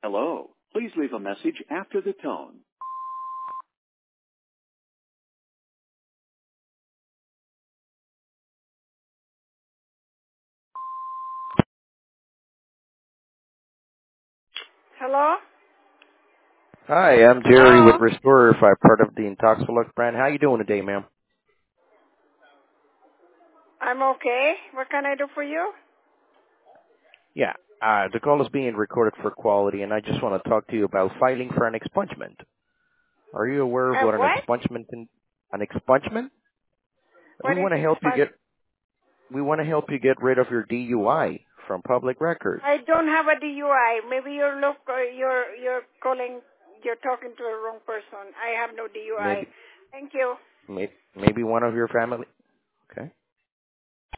Hello. Please leave a message after the tone. Hello? Hi, I'm Jerry with Hello? Restorer 5, part of the Intoxilux brand. How you doing today, ma'am? I'm okay. What can I do for you? Yeah, the call is being recorded for quality, and I just want to talk to you about filing for an expungement. Are you aware of Have what an what? expungement an expungement? We What is want to help you expense? get rid of your DUI from public records. I don't have a DUI. Maybe you're calling, you're talking to the wrong person. I have no DUI. Maybe Thank you. maybe one of your family